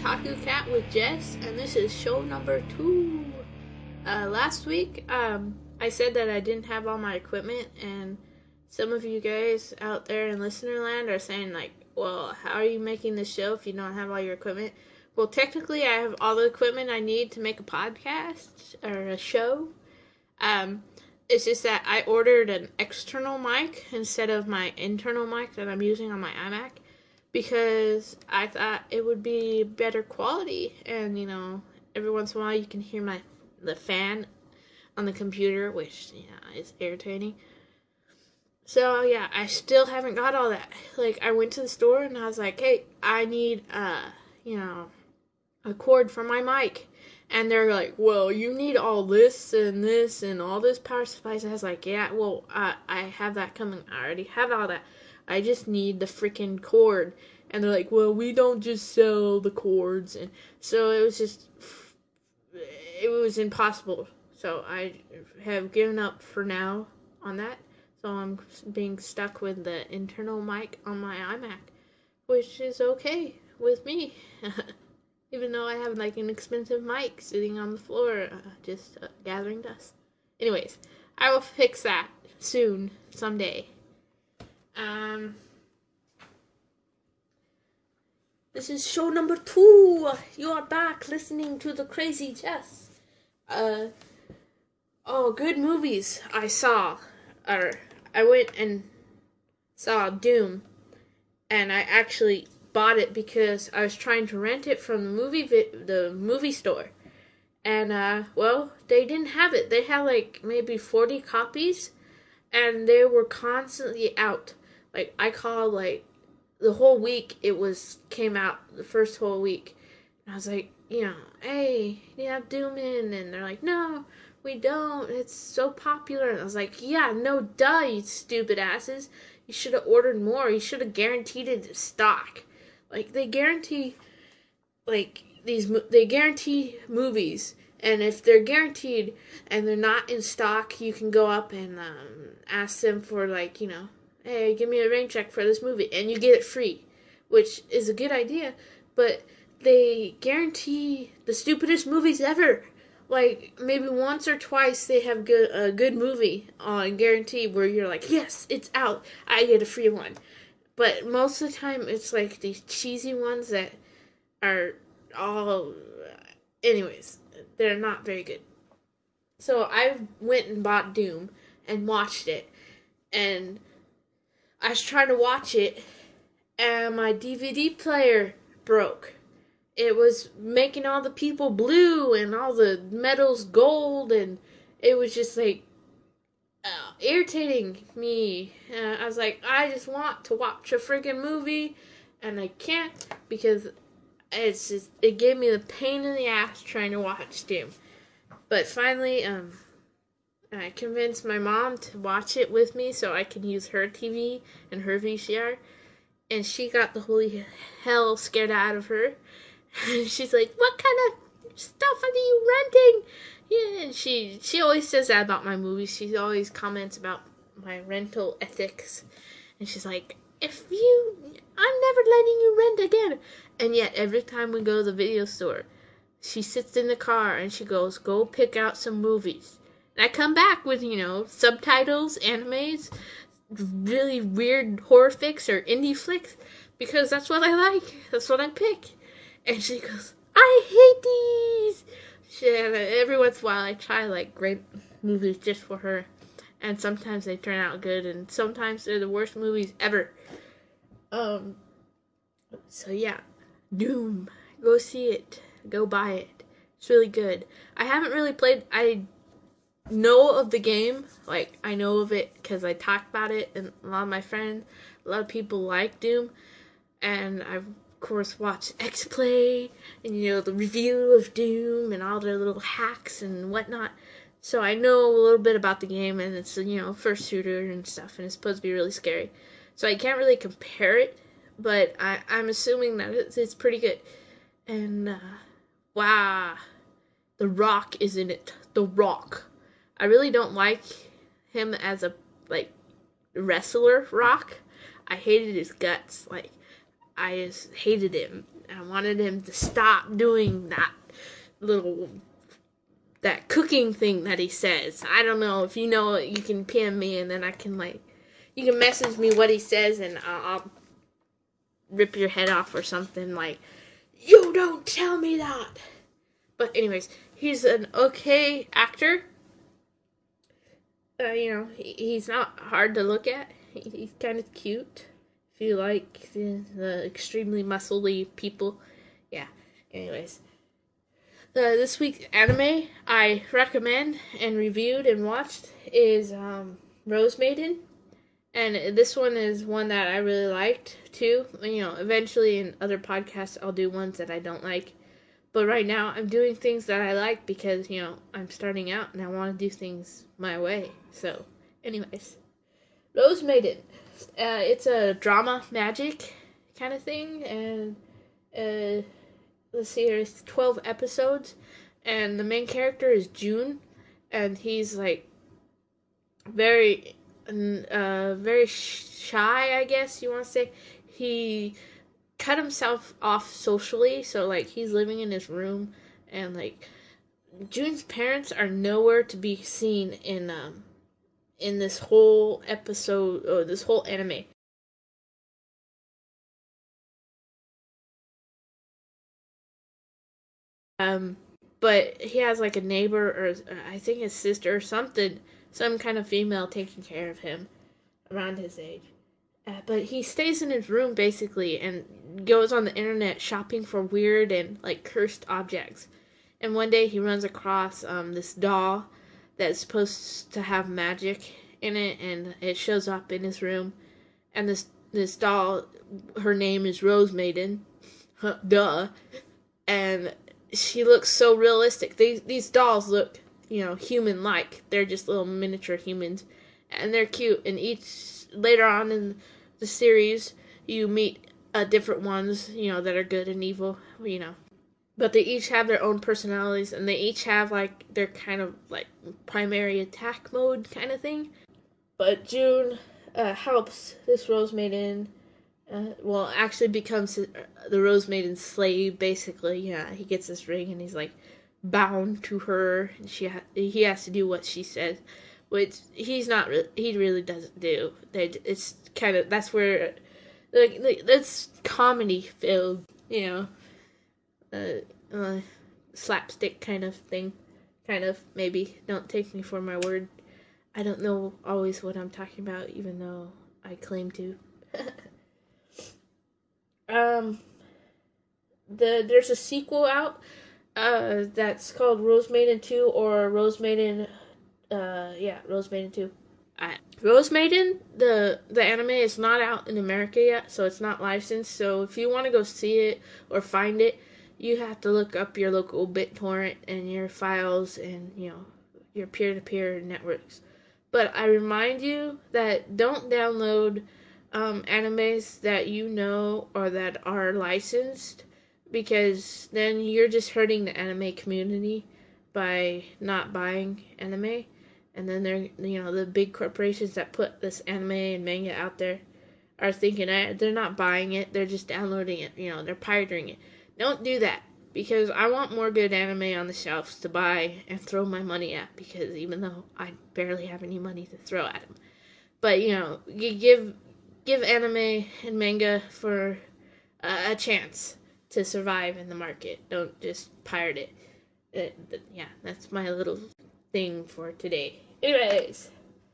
Otaku Cat with Jess, and this is show number 2. Last week, I said that I didn't have all my equipment, and some of you guys out there in listener land are saying, like, well, how are you making this show if you don't have all your equipment? Well, technically, I have all the equipment I need to make a podcast, or a show. It's just that I ordered an external mic instead of my internal mic that I'm using on my iMac, because I thought it would be better quality, and, you know, every once in a while you can hear the fan on the computer, which, is irritating. So, yeah, I still haven't got all that. Like, I went to the store, and I was like, hey, I need, a cord for my mic. And they're like, well, you need all this and all this power supplies. I was like, yeah, well, I have that coming. I already have all that. I just need the freaking cord. And they're like, well, we don't just sell the cords. And so it was impossible. So I have given up for now on that. So I'm being stuck with the internal mic on my iMac, which is okay with me. Even though I have, like, an expensive mic sitting on the floor, just gathering dust. Anyways, I will fix that soon, someday. This is show number 2. You are back listening to the Crazy Jess. Good movies I saw. I went and saw Doom, and I actually bought it because I was trying to rent it from the movie store, and they didn't have it. They had like maybe 40 copies, and they were constantly out. Like, I called, like, the whole week came out, the first whole week, and I was like, hey, you have Doom in? And they're like, no, we don't, it's so popular. And I was like, yeah, no duh, you stupid asses, you should have ordered more, you should have guaranteed it in stock. Like, they guarantee, like, they guarantee movies, and if they're guaranteed and they're not in stock, you can go up and ask them for, like, hey, give me a rain check for this movie, and you get it free, which is a good idea, but they guarantee the stupidest movies ever. Like, maybe once or twice they have a good movie on guarantee where you're like, yes, it's out, I get a free one. But most of the time, it's like these cheesy ones that are all... Anyways, they're not very good. So I went and bought Doom and watched it. And I was trying to watch it, and my DVD player broke. It was making all the people blue and all the metals gold, and it was just like... irritating me. I was like, I just want to watch a friggin' movie, and I can't because it gave me the pain in the ass trying to watch Doom. But finally, I convinced my mom to watch it with me so I can use her TV and her VCR, and she got the holy hell scared out of her. She's like, what kind of stuff are you renting? Yeah, and she always says that about my movies. She always comments about my rental ethics. And she's like, I'm never letting you rent again. And yet, every time we go to the video store, she sits in the car and she goes, go pick out some movies. And I come back with, subtitles, animes, really weird horror flicks or indie flicks, because that's what I like. That's what I pick. And she goes, I hate these. Every once in a while I try, like, great movies just for her, and sometimes they turn out good, and sometimes they're the worst movies ever. So yeah, Doom, go see it, go buy it, it's really good. I haven't really played, I know of the game, like, I know of it because I talked about it, and a lot of my friends, a lot of people like Doom, and I've of course watch XPlay and the review of Doom and all their little hacks and whatnot, so I know a little bit about the game, and it's first shooter and stuff, and it's supposed to be really scary, so I can't really compare it, but I'm assuming that it's pretty good. And wow, The Rock is in it. The Rock. I really don't like him as a wrestler. Rock, I hated his guts. Like, I just hated him. I wanted him to stop doing that cooking thing that he says. I don't know if you know it, you can PM me and then I can you can message me what he says and I'll rip your head off or something you don't tell me that. But anyways, he's an okay actor. He's not hard to look at. He's kind of cute. If you like the extremely muscly people. Yeah, anyways. This week's anime I recommend and reviewed and watched is Rose Maiden. And this one is one that I really liked, too. Eventually in other podcasts I'll do ones that I don't like. But right now I'm doing things that I like because, I'm starting out and I want to do things my way. So, anyways. Rose Maiden. It's a drama magic kind of thing. And, let's see here, it's 12 episodes. And the main character is June. And he's, very shy, I guess you want to say. He cut himself off socially, so he's living in his room, and June's parents are nowhere to be seen in this whole episode or this whole anime. But he has a neighbor or I think his sister or something, some kind of female taking care of him around his age. But he stays in his room basically and goes on the internet shopping for weird and cursed objects. And one day he runs across this doll that's supposed to have magic in it, and it shows up in his room. And this doll, her name is Rose Maiden, duh, and she looks so realistic. These dolls look, human-like. They're just little miniature humans, and they're cute. And later on in the series, you meet different ones, that are good and evil, But they each have their own personalities, and they each have, their kind of, primary attack mode kind of thing. But June helps this Rose Maiden, actually becomes the Rose Maiden's slave, basically. Yeah, he gets this ring, and he's, bound to her, and he has to do what she says, which he really doesn't do. It's kind of, that's where, that's comedy filled, slapstick kind of thing. Kind of, maybe. Don't take me for my word. I don't know always what I'm talking about, even though I claim to. There's a sequel out, that's called Rose Maiden 2, or Rose Maiden, Rose Maiden 2. Rose Maiden, the anime is not out in America yet, so it's not licensed, so if you want to go see it or find it, you have to look up your local BitTorrent and your files and, your peer-to-peer networks. But I remind you that don't download animes that or that are licensed, because then you're just hurting the anime community by not buying anime. And then the big corporations that put this anime and manga out there are thinking they're not buying it, they're just downloading it, they're pirating it. Don't do that, because I want more good anime on the shelves to buy and throw my money at, because even though I barely have any money to throw at them. But, you give anime and manga for a chance to survive in the market. Don't just pirate it. That's my little thing for today. Anyways,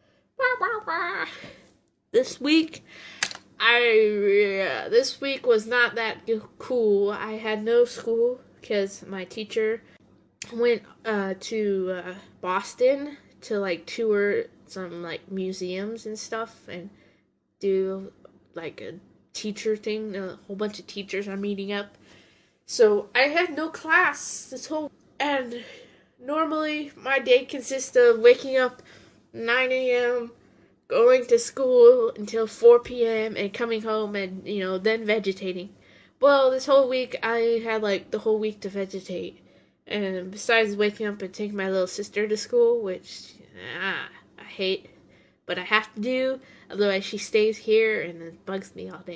this week was not that cool. I had no school because my teacher went to Boston to tour some museums and stuff and do a teacher thing. A whole bunch of teachers are meeting up. So I had no class and normally my day consists of waking up 9 a.m., going to school until 4 p.m. and coming home and, then vegetating. Well, this whole week I had the whole week to vegetate. And besides waking up and taking my little sister to school, which I hate, but I have to do, otherwise she stays here and it bugs me all day.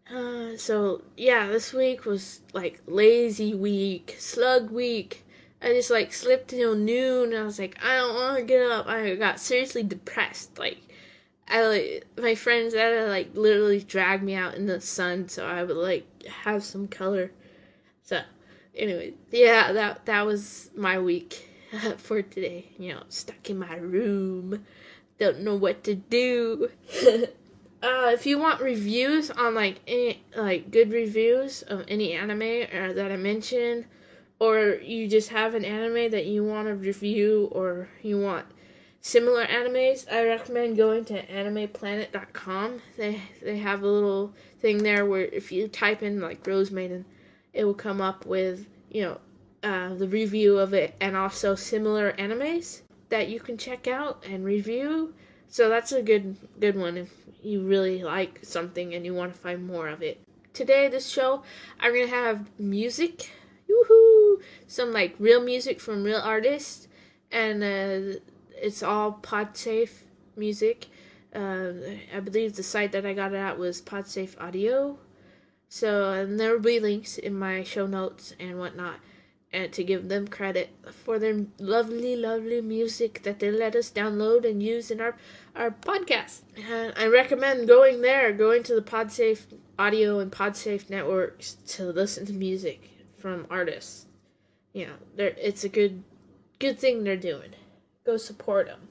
So yeah, this week was like lazy week, slug week. I just like slept till noon. And I was like, I don't want to get up. I got seriously depressed. My friends had to like literally drag me out in the sun so I would like have some color. So, anyway, yeah, that was my week for today. Stuck in my room, don't know what to do. If you want reviews on like any like good reviews of any anime that I mentioned, or you just have an anime that you want to review, or you want similar animes, I recommend going to animeplanet.com. They have a little thing there where if you type in like Rose Maiden, it will come up with the review of it and also similar animes that you can check out and review. So that's a good one if you really like something and you want to find more of it. Today, this show, I'm gonna have music, woohoo! Some like real music from real artists, and it's all PodSafe music. I believe the site that I got it at was PodSafe Audio. So and there will be links in my show notes and whatnot, and to give them credit for their lovely, lovely music that they let us download and use in our podcast. And I recommend going to the PodSafe Audio and PodSafe networks to listen to music from artists. It's a good thing they're doing. Go support them.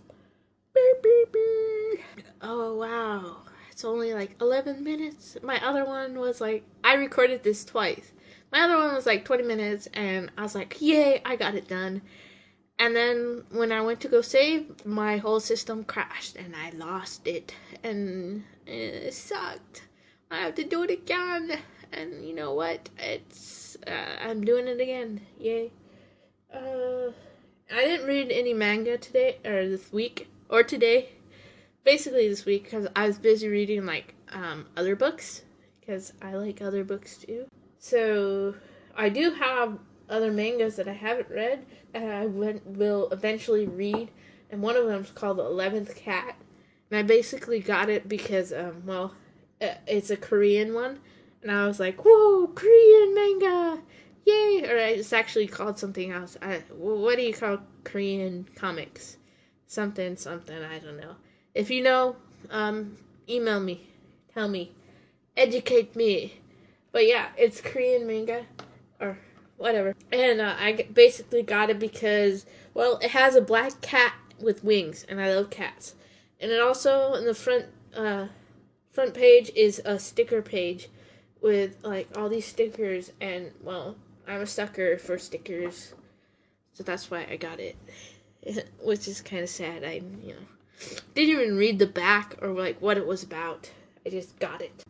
Oh, wow. It's only like 11 minutes. My other one was like, I recorded this twice. My other one was like 20 minutes, and I was like, yay, I got it done. And then when I went to go save, my whole system crashed, and I lost it. And it sucked. I have to do it again. And you know what? I'm doing it again. Yay. I didn't read any manga today, or this week, or today. Basically this week, because I was busy reading, like, other books. Because I like other books, too. So, I do have other mangas that I haven't read that I will eventually read, and one of them is called The 11th Cat, and I basically got it because, it's a Korean one, and I was like, whoa, Korean manga, yay, or it's actually called something else. What do you call Korean comics? Something, I don't know. If you know, email me, tell me, educate me. But yeah, it's Korean manga, or whatever. And I basically got it because, well, it has a black cat with wings, and I love cats. And it also, in the front page is a sticker page with, like, all these stickers. And, well, I'm a sucker for stickers, so that's why I got it. Which is kind of sad. I didn't even read the back or, like, what it was about. I just got it.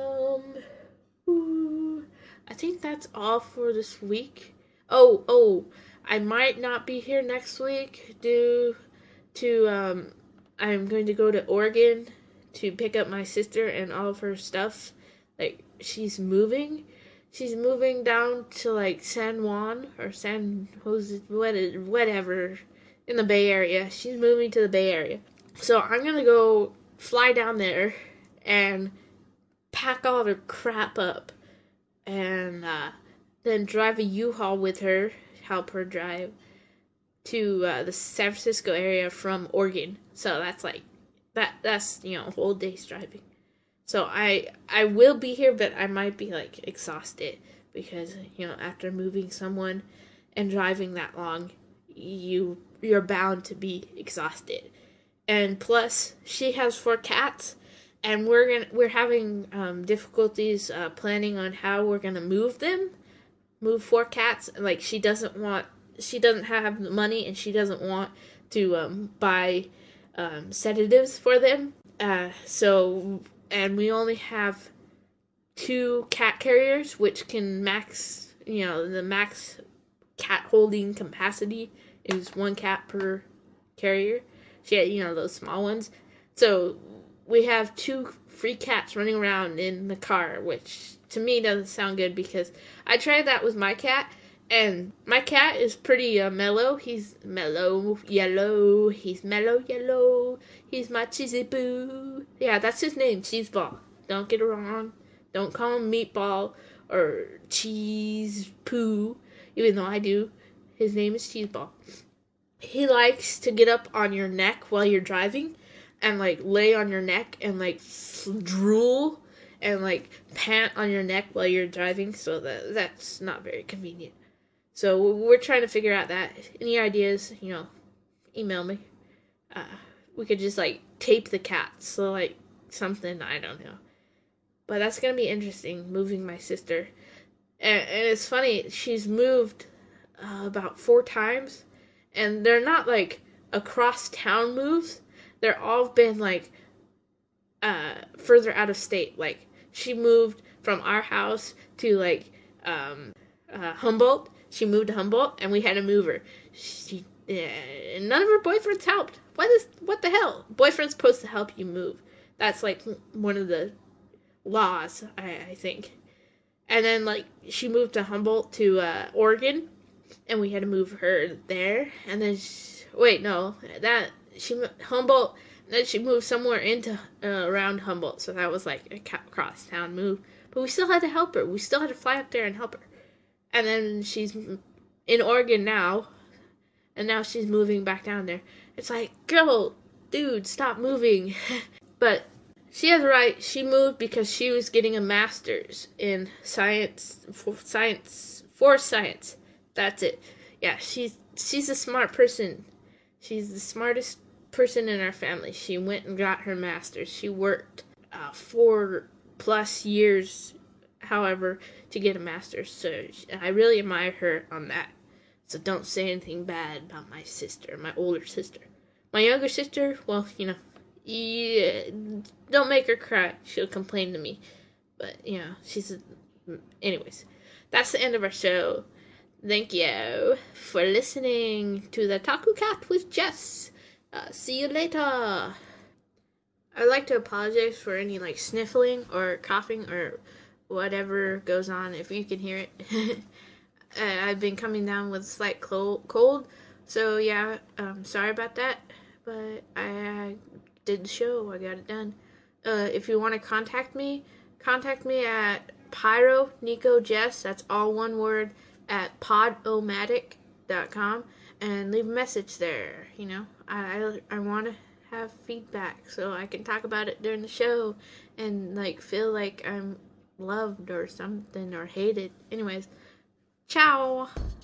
I think that's all for this week. Oh, I might not be here next week due to, I'm going to go to Oregon to pick up my sister and all of her stuff. Like, she's moving down to, like, San Juan or San Jose, whatever, in the Bay Area. She's moving to the Bay Area. So I'm gonna go fly down there and pack all of her crap up, and then drive a U-Haul with her, help her drive to the San Francisco area from Oregon. So that's like that's a whole day's driving. So I will be here, but I might be like exhausted because after moving someone and driving that long, you're bound to be exhausted. And plus, she has 4 cats. And we're having difficulties planning on how we're gonna move 4 cats. Like she doesn't have the money, and she doesn't want to buy sedatives for them. And we only have 2 cat carriers, which can max. The max cat holding capacity is 1 cat per carrier. She had, those small ones. So we have 2 free cats running around in the car, which to me doesn't sound good because I tried that with my cat, and my cat is pretty mellow. He's mellow yellow. He's mellow yellow. He's my cheesy boo. Yeah, that's his name, Cheeseball. Don't get it wrong. Don't call him Meatball or Cheese Poo, even though I do. His name is Cheeseball. He likes to get up on your neck while you're driving and like lay on your neck and like drool and like pant on your neck while you're driving, so that's not very convenient. So we're trying to figure out that. Any ideas, email me. We could just like tape the cat, so like something, I don't know. But that's gonna be interesting, moving my sister. And it's funny, she's moved about 4 times, and they're not like across town moves. They're all been like further out of state. Like she moved from our house to like Humboldt. She moved to Humboldt, and we had to move her. None of her boyfriends helped. What the hell? Boyfriend's supposed to help you move. That's like one of the laws, I think. And then like she moved to Humboldt to Oregon, and we had to move her there. And then Humboldt. Then she moved somewhere into around Humboldt, so that was like a cross town move. But we still had to help her. We still had to fly up there and help her. And then she's in Oregon now, and now she's moving back down there. It's like, girl, dude, stop moving. But she has right. She moved because she was getting a master's in science. That's it. Yeah, she's a smart person. She's the smartest person in our family. She went and got her master's. She worked 4+ years, however, to get a master's. So I really admire her on that. So don't say anything bad about my sister, my older sister. My younger sister, well, yeah, don't make her cry. She'll complain to me. But, anyways, that's the end of our show. Thank you for listening to the Taku Cat with Jess. See you later. I'd like to apologize for any like sniffling or coughing or whatever goes on, if you can hear it. I've been coming down with a slight cold, so yeah, sorry about that, but I did the show. I got it done. If you want to contact me at Pyro Nico Jess, that's all one word, at podomatic.com, and leave a message there. I want to have feedback so I can talk about it during the show and like feel like I'm loved or something or hated. Anyways, ciao.